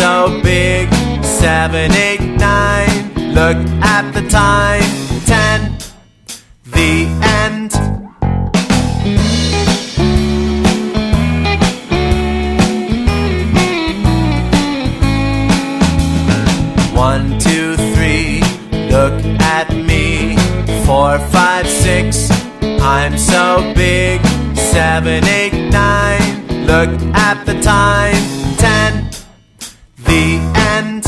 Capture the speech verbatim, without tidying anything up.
so big. Seven, eight, nine. Look at the time. Ten. The end. One, two, three. Look at me. Four, five, six. I'm so big. Seven, eight, nine. Look at the time. Ten. The end.